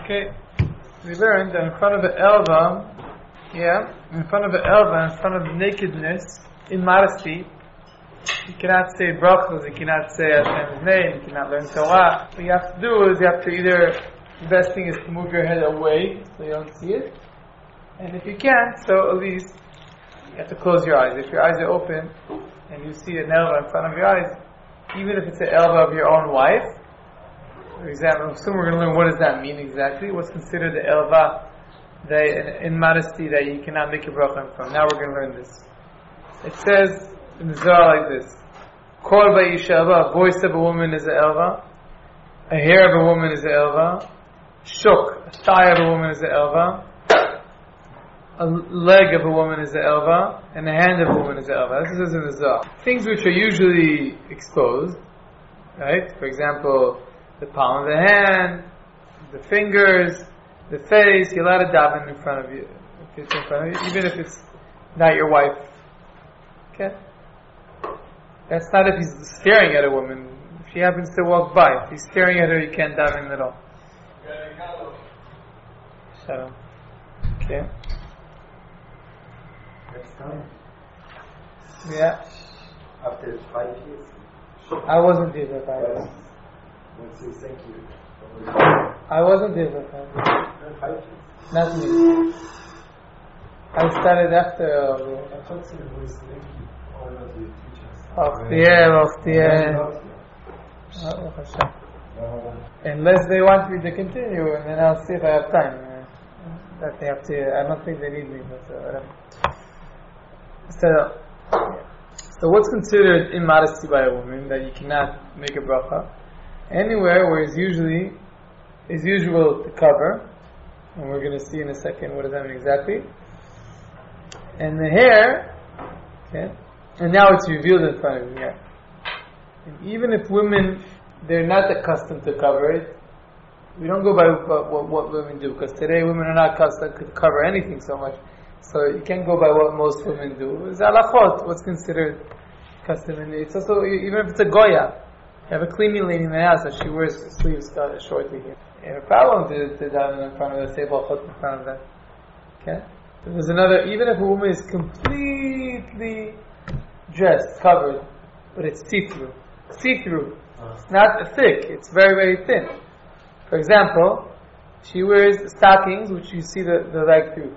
Okay, we learned that in front of the Elva, in front of the Elva, in front of nakedness, immodesty, you cannot say brachos, you cannot say Hashem's name, you cannot learn Torah. What you have to do is you have to either, the best thing is to move your head away so you don't see it, and if you can't, so at least you have to close your eyes. If your eyes are open and you see an Elva in front of your eyes, even if it's an Elva of your own wife, for example, soon we're going to learn what does that mean exactly. What's considered the elva, the immodesty that you cannot make a bracha from. Now we're going to learn this. It says in the Zohar like this: Kol ba'isha elva, a voice of a woman is an elva, a hair of a woman is an elva, shuk, a thigh of a woman is an elva, a leg of a woman is an elva, and a hand of a woman is an elva. This is in the Zohar. Things which are usually exposed, right? For example, the palm of the hand, the fingers, the face. You're allowed to daven in front of you, if it's in front of you, even if it's not your wife. Okay? That's not if he's staring at a woman. If she happens to walk by, if he's staring at her, you can't daven at all. So, okay. Next time? Yeah. After 5 years? I wasn't here for 5 years. Once you thank you. I wasn't here for 5 years. 5 years? Not me. I started after. I thought it was thank you. All of the teachers. Unless they want me to continue, and then I'll see if I have time. That they have to. I don't think they need me, but whatever. So what's considered immodesty by a woman that you cannot make a bracha? Anywhere where it's usual to cover, and we're going to see in a second what does that mean exactly. And the hair, okay, and now it's revealed in front of you. Yeah. And even if women, they're not accustomed to cover it, we don't go by what women do, because today women are not accustomed to cover anything so much. So you can't go by what most women do. It's halachot, what's considered custom, and it's also, even if it's a goya, you have a cleaning lady in the house that she wears sleeves shortly here. You have a problem to daven in front of the table, in front of that. Okay? There's another, even if a woman is completely dressed, covered, but it's see-through. See-through. It's not thick, it's very, very thin. For example, she wears stockings which you see the leg through.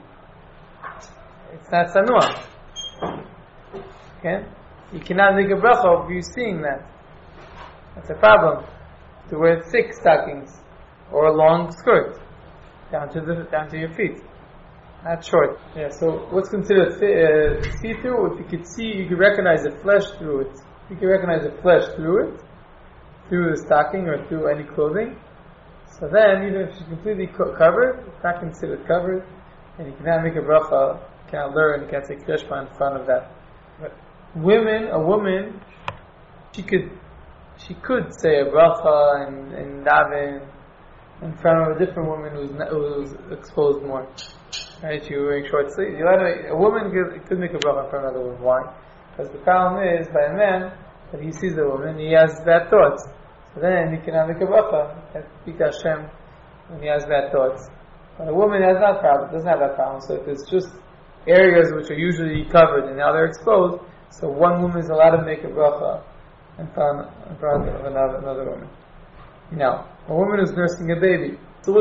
It's not sanua. Okay? You cannot make a bracha of you seeing that. That's a problem. To wear thick stockings or a long skirt down to your feet, not short. Yeah. So what's considered see-through? If you could see, you could recognize the flesh through it. You can recognize the flesh through it, through the stocking or through any clothing. So then, even if she's completely covered, it's not considered covered, and you cannot make a bracha, you cannot learn, you can't say kreshma in front of that. But a woman, she could say a bracha and daven in front of a different woman who's exposed more. Right? You're wearing short sleeves. A woman could make a bracha in front of another woman. Why? Because the problem is, by a man, that he sees a woman, he has bad thoughts. So then he cannot make a bracha. He can't speak to Hashem when he has bad thoughts. But a woman doesn't have that problem. So if it's just areas which are usually covered and now they're exposed, so one woman is allowed to make a bracha in front of another woman. Now, a woman who's nursing a baby.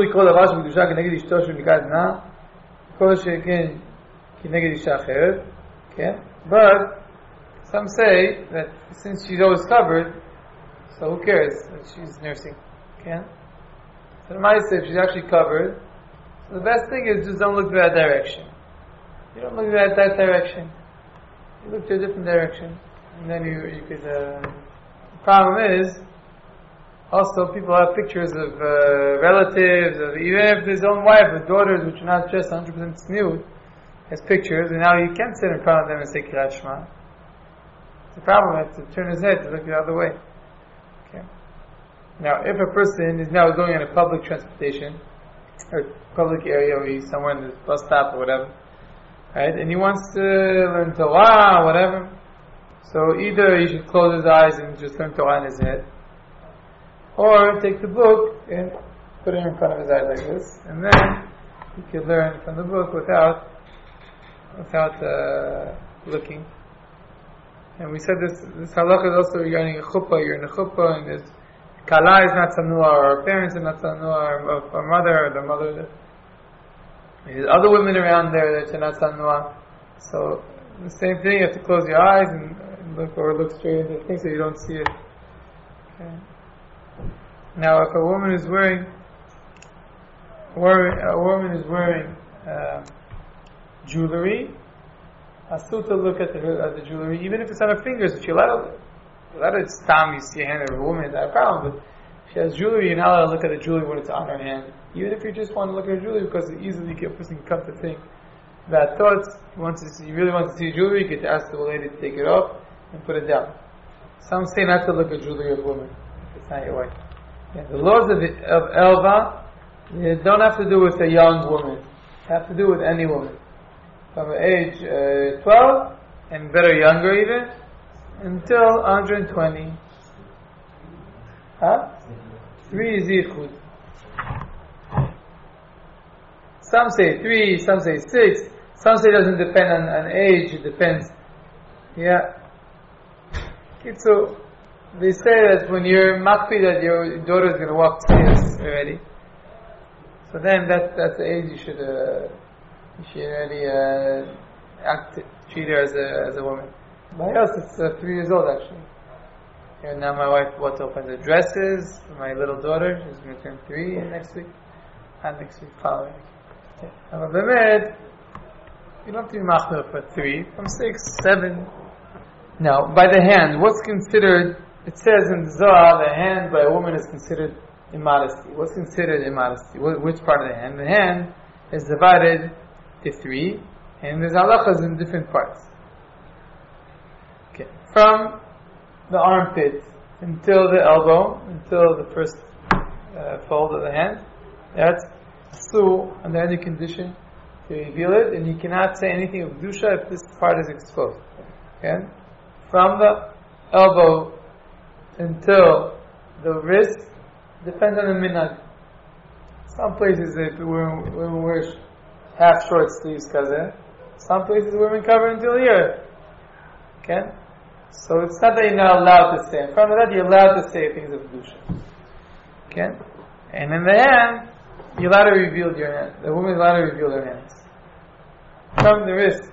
Okay? But some say that since she's always covered, so who cares that she's nursing? Okay? So the Ma'aseh say if she's actually covered, so the best thing is just don't look to that direction. You don't look at that direction. You look to a different direction. And then you could, the problem is, also people have pictures of relatives, even if his own wife or daughters which are not dressed 100% nude, has pictures, and now you can't sit in front of them and say Kirat Shema. The problem is to turn his head to look the other way. Okay. Now, if a person is now going on a public transportation, or public area, or he's somewhere in the bus stop or whatever, right, and he wants to learn Torah or whatever, so either he should close his eyes and just learn Torah in his head, or take the book and put it in front of his eyes like this, and then he could learn from the book without looking. And we said this halakha is also regarding a chuppah. You're in a chuppah, and there's kala is not sanua, or our parents are not sanua, or our mother, or the mother. There's other women around there that are not sanua. So the same thing. You have to close your eyes and look, or look straight into things so you don't see it. Okay. Now, if a woman is wearing jewelry, asur to look at the jewelry, even if it's on her fingers. If you're allowed to stam, you see a hand of a woman, that's a problem. But if she has jewelry, you're not allowed to look at the jewelry when it's on her hand. Even if you just want to look at her jewelry, because easily a person can come to think bad thoughts. You really want to see jewelry, you get to ask the lady to take it off and put it down. Some say not to look at jewelry of a woman if it's not your wife. Yeah, the laws of Elva, they don't have to do with a young woman. They have to do with any woman. From age 12, and better younger even, until 120. 3 is yichud. Some say 3, some say 6, some say it doesn't depend on age, it depends. Yeah. So they say that when you're makpi that your daughter is going to walk stairs already, so then that's the age you should already treat her as a woman. By us, it's 3 years old actually. And now my wife bought to open the dresses for my little daughter. She's going to turn 3 next week, and next week following. Okay. You don't have to be machmir for 3, from 6, 7. Now, by the hand, what's considered? It says in the Zohar, the hand by a woman is considered immodesty. What's considered immodesty? Which part of the hand? The hand is divided to 3, and there's halachas in different parts. Okay, from the armpit until the elbow, until the first fold of the hand, that's asur under any condition to reveal it, and you cannot say anything of kedusha if this part is exposed. Okay, from the elbow until the wrist depends on the minhag. Some places women wear half short sleeves kaze. Some places women cover until here. Okay? So it's not that you're not allowed to say. In front of that, you're allowed to say things of kedusha. Okay? And in the hand, you're allowed to reveal your hand. The woman is allowed to reveal her hands. From the wrist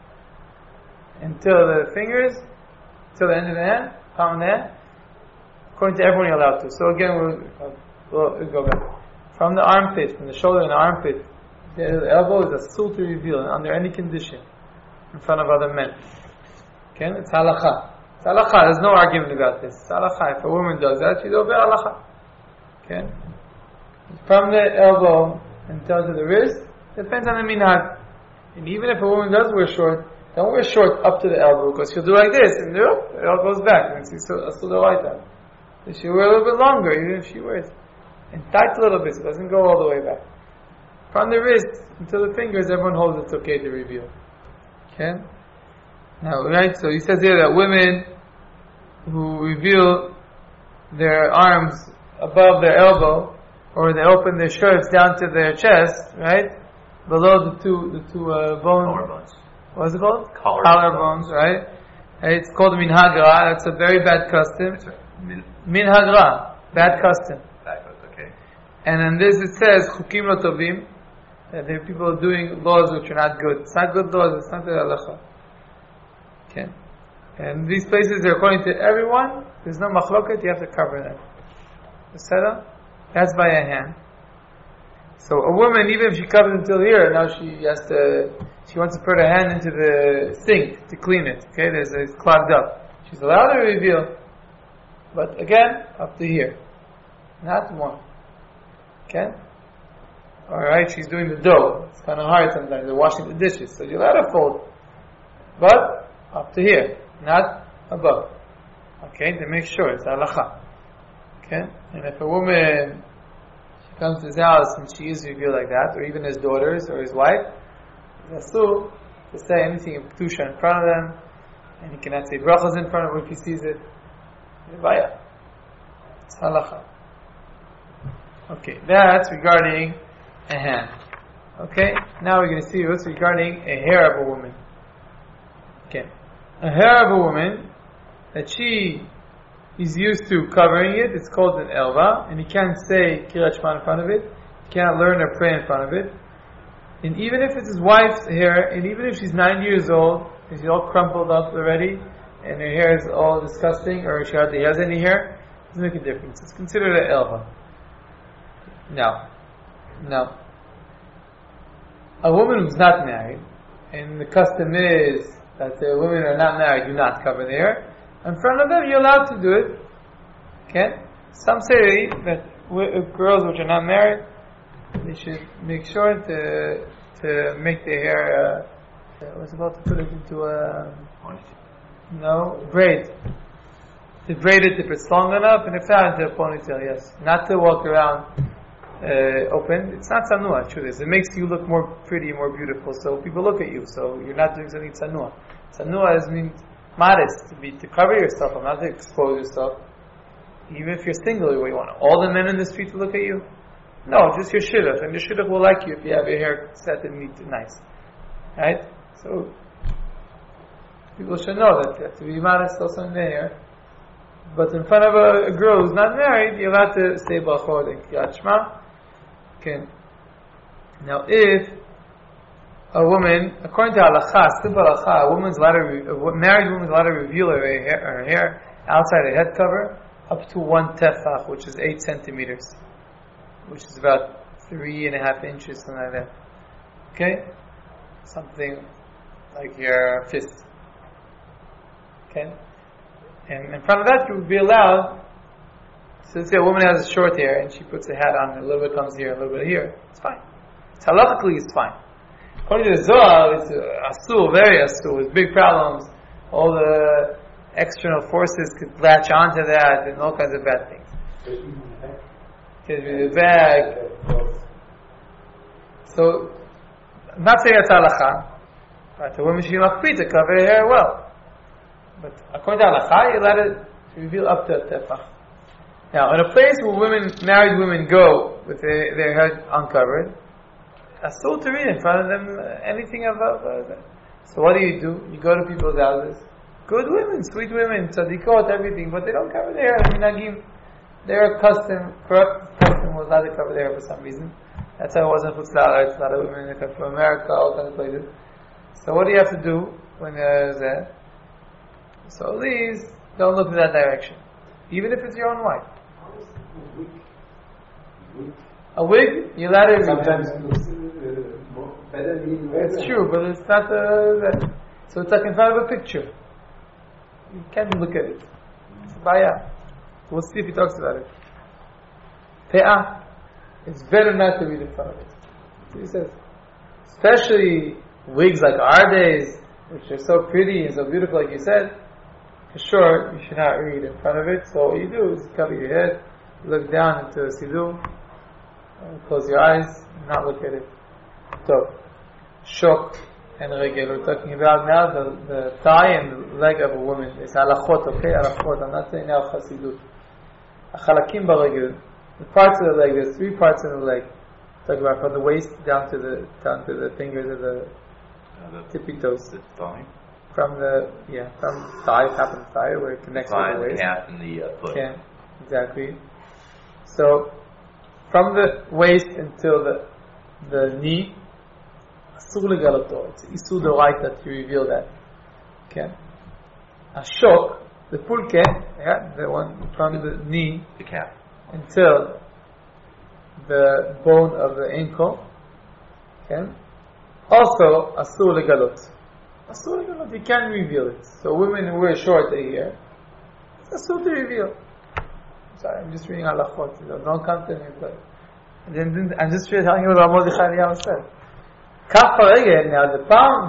until the fingers, till the end of the hand, palm of the hand. According to everyone, you're allowed to. So again, we'll go back. From the armpit, from the shoulder and the armpit, the elbow is asur to reveal under any condition in front of other men. Okay, it's halakha. It's halakha. There's no argument about this. It's halakha. If a woman does that, she's over halakha. Okay. From the elbow until to the wrist, depends on the minhag. And even if a woman does wear short, don't wear short up to the elbow, because she'll do like this, and it all goes back, and she's still right there. So she'll wear a little bit longer, even if she wears, and tight a little bit, so it doesn't go all the way back. From the wrist until the fingers, everyone holds it's okay to reveal. Okay? Now, right, so he says here that women who reveal their arms above their elbow, or they open their shirts down to their chest, right? Below the two bones. Collar bones. What is it called? Collar bones, right? It's called minhagra. That's a very bad custom. Minhagra, bad custom. Okay. And in this it says chukim lo tovim, that there are people doing laws which are not good. It's not good laws. It's not the halacha. Okay. And these places, according to everyone, there's no machloket. You have to cover them. That's by a hand. So a woman, even if she covers until here, now she wants to put her hand into the sink to clean it. Okay, it's clogged up. She's allowed to reveal, but again, up to here, not more. Okay. All right, she's doing the dough. It's kind of hard sometimes. They're washing the dishes, so you're allowed to fold, but up to here, not above. Okay, to make sure it's halacha. Okay, and if a woman comes to his house and she is revealed like that, or even his daughters or his wife, it's asur to say anything of kedusha in front of them, and he cannot say brachas in front of her if he sees it. It's halacha. Okay, that's regarding a hand. Okay, now we're going to see what's regarding a hair of a woman. Okay, a hair of a woman that she is used to covering it, it's called an elva, and you can't say Kirat Shema in front of it, you can't learn or pray in front of it. And even if it's his wife's hair, and even if she's 9 years old, and she's all crumpled up already, and her hair is all disgusting, or she hardly has any hair, it doesn't make a difference. It's considered an elva. Now, a woman who's not married, and the custom is that the women who are not married do not cover their hair, in front of them you're allowed to do it. Okay? Some say that girls which are not married, they should make sure to make their hair. I was about to put it into a braid. To braid it if it's long enough, and if not, into a ponytail. Yes, not to walk around open. It's not sanua. True, it makes you look more pretty, more beautiful. So people look at you. So you're not doing something sanua. Sanua means modest, to cover yourself, not to expose yourself. Even if you're single, you want all the men in the street to look at you? No, just your shidduch, and your shidduch will like you if you have your hair set and neat and nice. Right? So, people should know that you have to be modest also in their hair. But in front of a girl who's not married, you're allowed to say Bachor and Kriyat Shema. Okay. Now, if a woman, according to halakha, simple halakha, a married woman is allowed to reveal her hair outside her head cover up to 1 tefach, which is 8 centimeters, which is about 3.5 inches, something like that. Okay? Something like your fist. Okay? And in front of that, you would be allowed, so let's say a woman has short hair and she puts a hat on, and a little bit comes here, a little bit here. It's fine. Halachically, it's fine. According to the Zohar, it's asur, very asur, with big problems. All the external forces could latch onto that and all kinds of bad things. Could be the bag. So, I'm not saying that's halakha, but the woman should be to cover her hair well. But according to halakha, you're allowed to reveal up to a tefach. Now, in a place where married women go with their head uncovered, asur to read in front of them anything about that. So what do? You go to people's houses. Good women, sweet women, tzadikot, everything, but they don't cover their hair. Minagim, their corrupt custom was not to cover their hair for some reason. That's how it was in Chutz La'aretz. A lot of women come from America, all kinds of places. So what do you have to do when there's that? So please, don't look in that direction. Even if it's your own wife. A wig, you're allowed to sometimes looks better than it's true, but it's not that. So it's like in front of a picture. You can't look at it. It's baya. We'll see if he talks about it. Pe'ah. It's better not to read in front of it. That's what he says. Especially wigs like our days, which are so pretty and so beautiful, like you said. For sure, you should not read in front of it. So all you do is cover your head, look down into a siddur, close your eyes, and not look at it. So, shok and regel. We're talking about now the thigh and the leg of a woman. It's halachot, okay? Halachot. I'm not saying now chasidut. Achalakim baregel. The parts of the leg. There's 3 parts of the leg. Talk about from the waist down to the fingers of the tippy toes. The thigh. From thigh, top of the thigh, where it connects to the waist. The calf and the foot. Yeah, exactly. So, from the waist until the knee, asur legaloto. It's isur d'oraita to reveal that. Okay. Ashok, the pulke, the one from the knee, The calf. until the bone of the ankle. Okay. Also, asur legalot. Asur legalot, you can't reveal it. So women who wear short here, it's asur to reveal. Sorry, I'm just reading halachot. Don't come to me, but I'm just telling you what Mordechai Eliyahu said. Kaf haregel. Now the palm,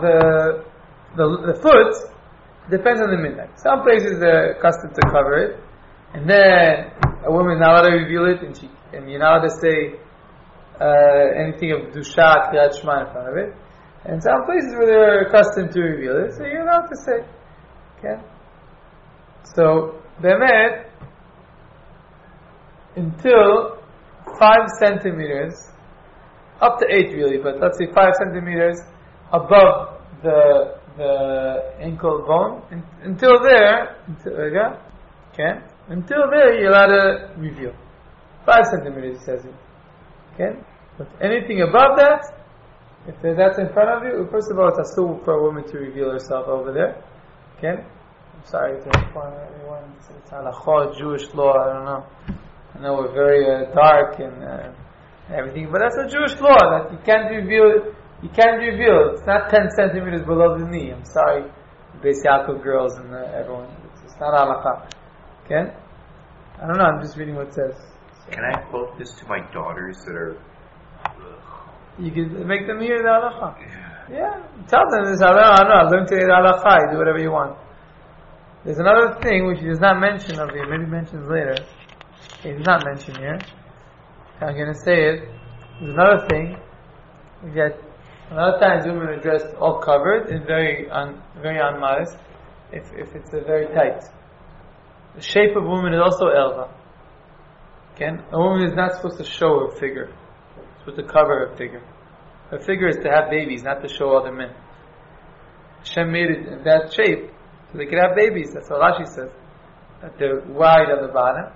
the foot depends on the minhag. Some places they're accustomed to cover it, and then a woman is not allowed to reveal it, and you're not allowed to say anything of dusha, kriyat shema in front of it. And some places where they're accustomed to reveal it, so you're allowed to say. Okay. So be'emet, until 5 centimeters, up to 8 really, but let's say 5 centimeters above the ankle bone. Until there, until there you're allowed to reveal. 5 centimeters, he says here. Okay? But anything above that, if that's in front of you, first of all, it's asur for a woman to reveal herself over there. Okay? I'm sorry to inform everyone, it's halakha, Jewish law, I don't know. I know we're very dark and everything, but that's a Jewish law that you can't reveal. You can't reveal. It's not 10 centimeters below the knee. I'm sorry, Beis Yaakov girls and everyone. It's not halakha. Okay? I don't know. I'm just reading what it says. So, can I quote this to my daughters that are? You can make them hear the halakha. Yeah. Tell them this halakha. Learn to hear the halakha. You do whatever you want. There's another thing which he does not mention of here. Maybe mentions later. He does not mention here. I'm going to say it. There's another thing. That a lot of times women are dressed all covered and very unmodest. If it's very tight. The shape of a woman is also elva. Okay? A woman is not supposed to show her figure. It's supposed to cover her figure. Her figure is to have babies, not to show other men. Hashem made it in that shape so they could have babies. That's what Rashi says. That they're wide on the bottom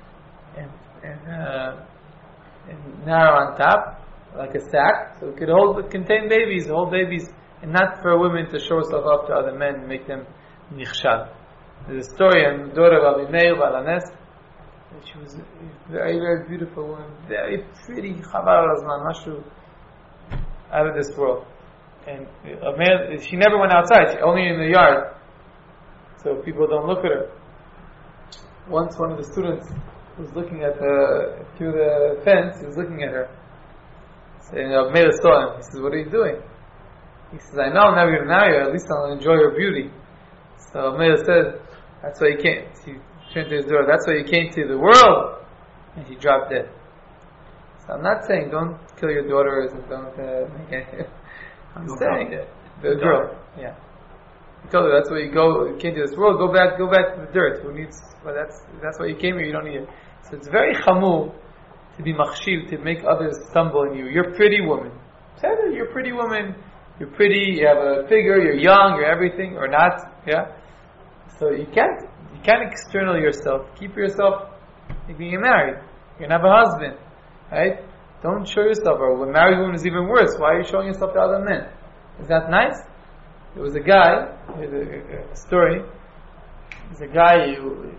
and narrow on top, like a sack, so it could contain babies, hold babies, and not for women to show herself off to other men and make them nichshad. There's a story on the daughter of Abimeir Balanes. She was a very, very beautiful woman, very pretty, chavar al-azman, mashu, out of this world. And she never went outside, only in the yard, so people don't look at her. Once one of the students was looking at through the fence, he was looking at her. Saying, Abimeir saw him. He says, "What are you doing?" He says, "I know I'm never going to marry her, at least I'll enjoy her beauty." So Abimeir said, "That's why you came." She turned to his daughter, "That's why you came to the world." And she dropped dead. So I'm not saying don't kill your daughters and don't make anything. I'm saying the girl. Yeah. He told her, that's why you came to this world, go back to the dirt. Who needs, well, that's why you came here, you don't need it. So it's very chamur to be machshiv, to make others stumble in you. You're a pretty woman. You're a pretty woman, you're pretty, you have a figure, you're young, you're everything, or not, yeah? So you can't external yourself. Keep yourself, like being married. You're going to have a husband, right? Don't show yourself, or when married woman is even worse. Why are you showing yourself to other men? Is that nice? There was a guy, here's a story. There's a guy,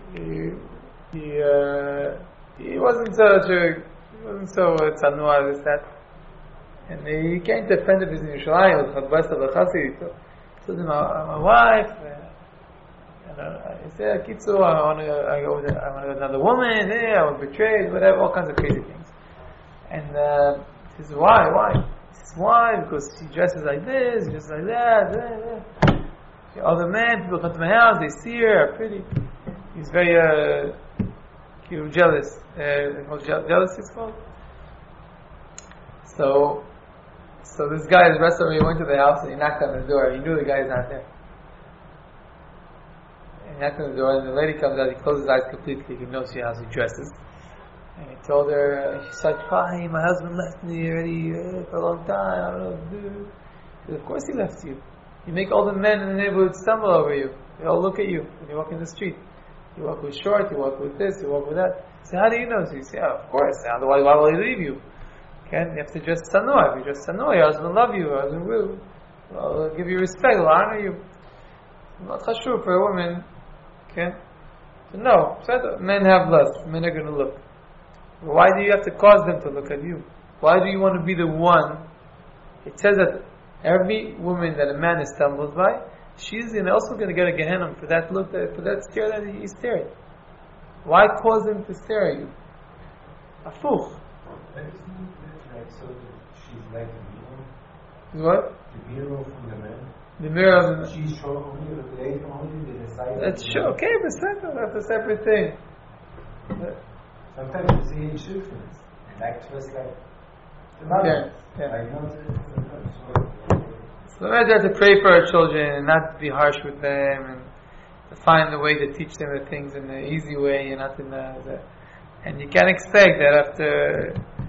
he wasn't so tzanua, this, that. And he came to a friend of his in Yerushalayim, with Chabas of Chassid. He told him, my wife, he said, Kitzu, I want to go with another woman, I was betrayed, whatever, all kinds of crazy things. And he says, why? He says, why? Because she dresses like this, just like that. Other men, people come to my house, they see her, are pretty. He's very jealous. Jealous is called. So this guy, the rest of him, he went to the house and he knocked on the door. He knew the guy's not there. He knocked on the door and the lady comes out. He closes his eyes completely. He knows how she dresses. And he told her, she started crying, my husband left me already for a long time, I don't know what to do. He said, of course he left you. You make all the men in the neighborhood stumble over you. They all look at you when you walk in the street. You walk with short, you walk with this, you walk with that. So how do you know? So you say, of course, otherwise why will he leave you? Okay? You have to dress tzanua. If you dress tzanua, your husband will love you, your husband will give you respect, will honor you. It's not chashuv for a woman, okay? So no, men have lust, men are going to look. Why do you have to cause them to look at you? Why do you want to be the one? It says that every woman that a man stumbles by, she's also going to get a Gehenna for that look, for that stare that he stared. Why cause him to stare at you? Afuch. So she's like the mirror. What? The mirror from the man. The mirror of the She's showing only the lady only the decide. That's true. Okay, but that's a separate thing. Sometimes you see in children, and act just like the mother. Yeah. I know So we have to pray for our children and not to be harsh with them and to find a way to teach them the things in the easy way and not in the and you can't expect that after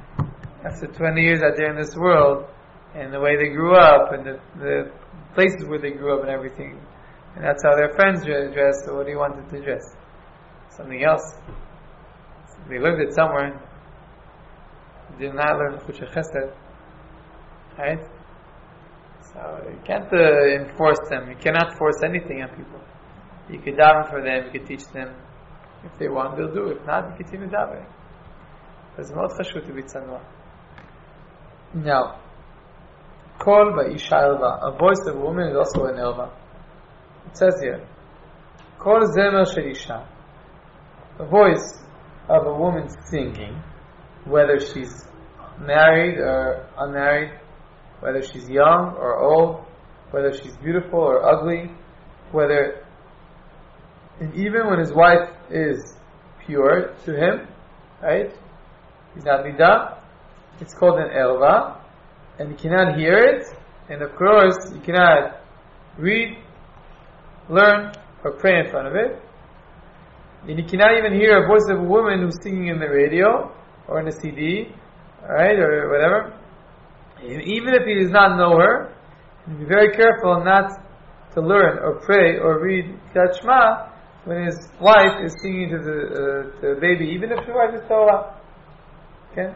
after 20 years out there in this world, and the way they grew up, and the places where they grew up and everything, and that's how their friends dress, so what do you want them to dress? Something else. So they learned it somewhere. They did not learn Chutzah Chesed. Right? So you can't enforce them. You cannot force anything on people. You could daven for them, you could teach them. If they want, they'll do it. If not, you continue davening. It's מאוד חשוב to be tzanua. Now, Kol ba'isha elva. A voice of a woman is also an elva. It says here, Kol zemer shel isha. A voice of a woman singing, whether she's married or unmarried, whether she's young or old, whether she's beautiful or ugly, and even when his wife is pure to him, right? He's not nida. It's called an elva, and you cannot hear it, and of course you cannot read, learn, or pray in front of it. And you cannot even hear a voice of a woman who's singing in the radio or in a CD, alright, or whatever. And even if he does not know her, be very careful not to learn or pray or read Kriyat Shema when his wife is singing to the baby, even if his wife is Torah. Okay?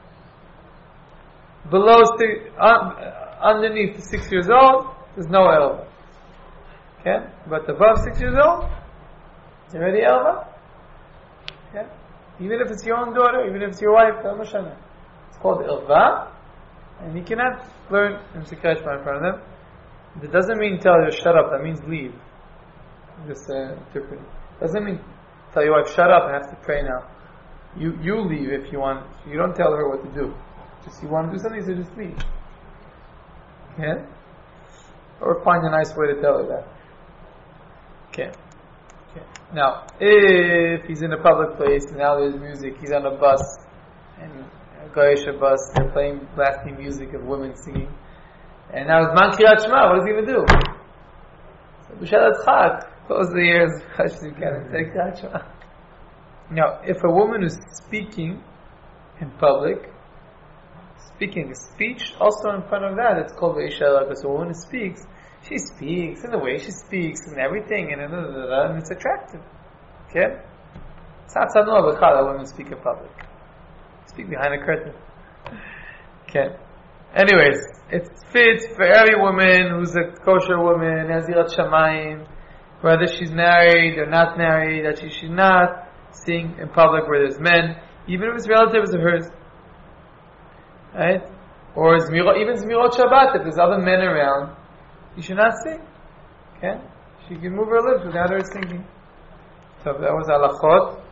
Underneath 6 years old, there's no elva. Okay? But above 6 years old, it's already elva. Okay? Even if it's your own daughter, even if it's your wife, it's called elva, and you cannot learn and say Kriyat Shema in front of them. That doesn't mean tell her shut up. That means leave. Just interpreting. Doesn't mean tell your wife shut up. I have to pray now. You leave if you want. You don't tell her what to do. Just you want to do something, so just leave. Okay? Or find a nice way to tell her that. Okay. Now, if he's in a public place and now there's music, he's on a bus and a Goyish bus, they're playing blasting music of women singing. And now it's Man Kriyat Shema, what does he even do? So B'Shalat Chag, close the ears, you can't take Kriyat Shema. Now, if a woman is speaking in public, speaking a speech, also in front of that, it's called B'Isha Elva, because a woman speaks, she speaks in the way she speaks and everything, and it's attractive. Okay? It's not tzanua b'chal that women speak in public. Speak behind a curtain. Okay. Anyways, it fits for every woman who's a kosher woman, has yirat shamayim, whether she's married or not married, that she should not sing in public where there's men, even if it's relatives of hers. Right? Or even Zmirot Shabbat, if there's other men around, you should not sing. Okay? She can move her lips without her singing. So that was halachot.